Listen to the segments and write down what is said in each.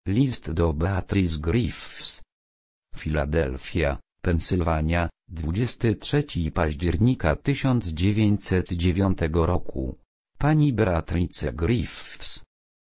List do Beatrice Griffiths. Filadelfia, Pensylwania, 23 października 1909 roku. Pani Beatrice Griffiths.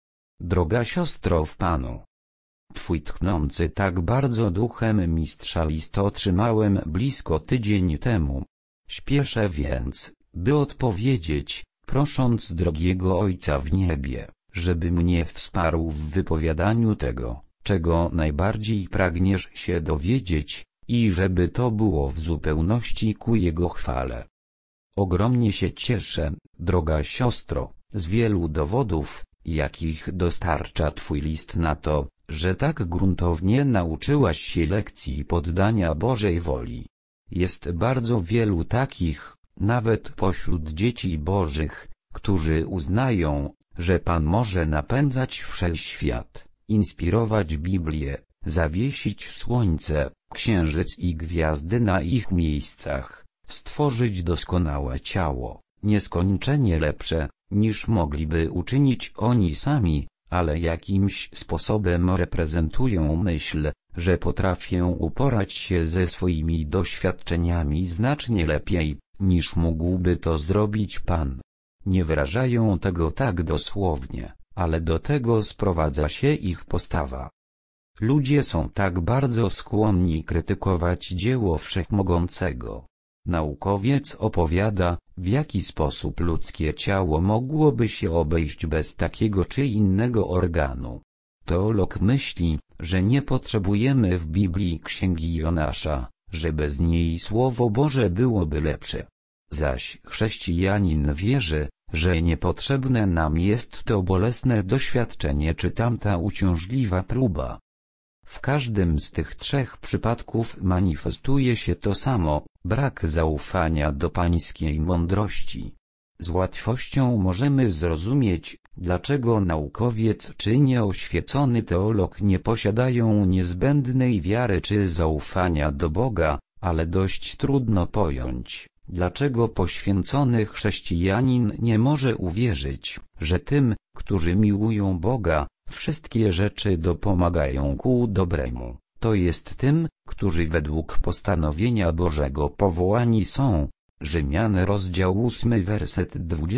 Droga siostro w Panu. Twój tchnący tak bardzo duchem mistrza list otrzymałem blisko tydzień temu. Śpieszę więc, by odpowiedzieć, prosząc drogiego Ojca w niebie, żeby mnie wsparł w wypowiadaniu tego, czego najbardziej pragniesz się dowiedzieć, i żeby to było w zupełności ku Jego chwale. Ogromnie się cieszę, droga siostro, z wielu dowodów, jakich dostarcza Twój list na to, że tak gruntownie nauczyłaś się lekcji poddania Bożej woli. Jest bardzo wielu takich, nawet pośród dzieci Bożych, którzy uznają, że Pan może napędzać wszechświat, inspirować Biblię, zawiesić słońce, księżyc i gwiazdy na ich miejscach, stworzyć doskonałe ciało, nieskończenie lepsze, niż mogliby uczynić oni sami, ale jakimś sposobem reprezentują myśl, że potrafię uporać się ze swoimi doświadczeniami znacznie lepiej, niż mógłby to zrobić Pan. Nie wyrażają tego tak dosłownie, ale do tego sprowadza się ich postawa. Ludzie są tak bardzo skłonni krytykować dzieło Wszechmogącego. Naukowiec opowiada, w jaki sposób ludzkie ciało mogłoby się obejść bez takiego czy innego organu. Teolog myśli, że nie potrzebujemy w Biblii księgi Jonasza, że bez niej Słowo Boże byłoby lepsze. Zaś chrześcijanin wierzy, że niepotrzebne nam jest to bolesne doświadczenie czy tamta uciążliwa próba. W każdym z tych trzech przypadków manifestuje się to samo, brak zaufania do pańskiej mądrości. Z łatwością możemy zrozumieć, dlaczego naukowiec czy nieoświecony teolog nie posiadają niezbędnej wiary czy zaufania do Boga, ale dość trudno pojąć, dlaczego poświęcony chrześcijanin nie może uwierzyć, że tym, którzy miłują Boga, wszystkie rzeczy dopomagają ku dobremu, to jest tym, którzy według postanowienia Bożego powołani są. Rzymian rozdział 8 werset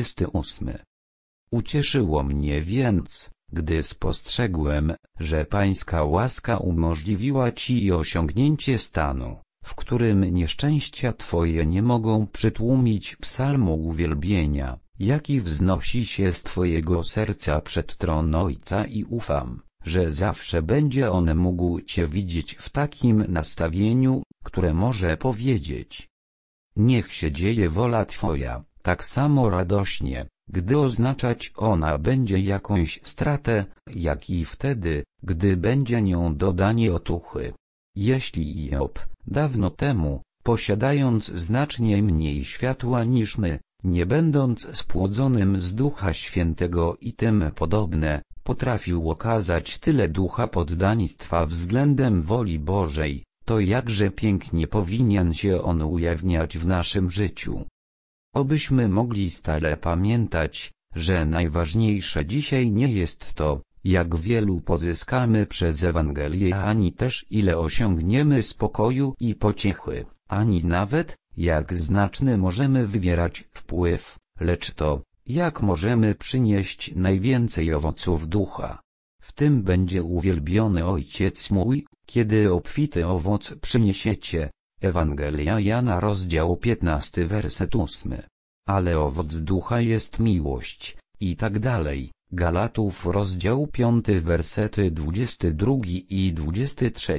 28. Ucieszyło mnie więc, gdy spostrzegłem, że pańska łaska umożliwiła ci osiągnięcie stanu, w którym nieszczęścia twoje nie mogą przytłumić psalmu uwielbienia, jaki wznosi się z twojego serca przed tron Ojca, i ufam, że zawsze będzie on mógł cię widzieć w takim nastawieniu, które może powiedzieć: niech się dzieje wola Twoja, tak samo radośnie, gdy oznaczać ona będzie jakąś stratę, jak i wtedy, gdy będzie nią dodanie otuchy. Jeśli Job, dawno temu, posiadając znacznie mniej światła niż my, nie będąc spłodzonym z Ducha Świętego i tym podobne, potrafił okazać tyle ducha poddaństwa względem woli Bożej, to jakże pięknie powinien się on ujawniać w naszym życiu. Obyśmy mogli stale pamiętać, że najważniejsze dzisiaj nie jest to, jak wielu pozyskamy przez Ewangelię, ani też ile osiągniemy spokoju i pociechy, ani nawet, jak znaczny możemy wywierać wpływ, lecz to, jak możemy przynieść najwięcej owoców ducha. W tym będzie uwielbiony Ojciec mój, kiedy obfity owoc przyniesiecie. Ewangelia Jana rozdział 15 werset 8. Ale owoc ducha jest miłość, i tak dalej. Galatów rozdział 5 wersety 22 i 23.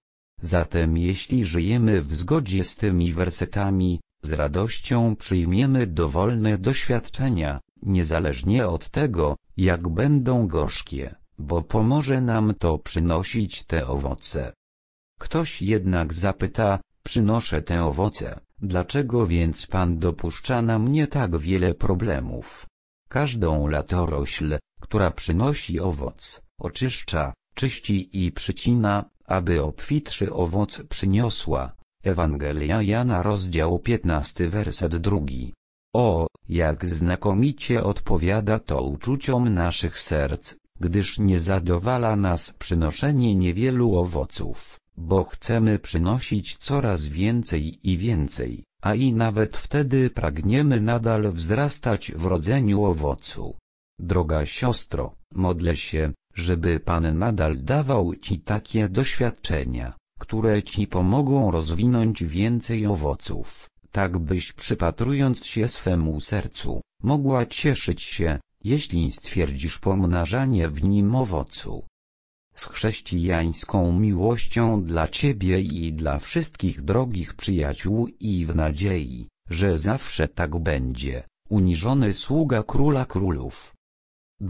Zatem jeśli żyjemy w zgodzie z tymi wersetami, z radością przyjmiemy dowolne doświadczenia, niezależnie od tego, jak będą gorzkie, bo pomoże nam to przynosić te owoce. Ktoś jednak zapyta: przynoszę te owoce, dlaczego więc Pan dopuszcza na mnie tak wiele problemów? Każdą latorośl, która przynosi owoc, oczyszcza, czyści i przycina, aby obfitszy owoc przyniosła. Ewangelia Jana rozdział 15 werset 2. O, jak znakomicie odpowiada to uczuciom naszych serc, gdyż nie zadowala nas przynoszenie niewielu owoców, bo chcemy przynosić coraz więcej i więcej, a i nawet wtedy pragniemy nadal wzrastać w rodzeniu owocu. Droga siostro, modlę się, żeby Pan nadal dawał Ci takie doświadczenia, które Ci pomogą rozwinąć więcej owoców, tak byś przypatrując się swemu sercu, mogła cieszyć się, jeśli stwierdzisz pomnażanie w nim owocu. Z chrześcijańską miłością dla Ciebie i dla wszystkich drogich przyjaciół i w nadziei, że zawsze tak będzie, uniżony sługa Króla Królów.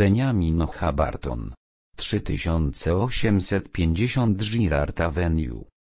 Benjamin Habarton 3850 Girard Avenue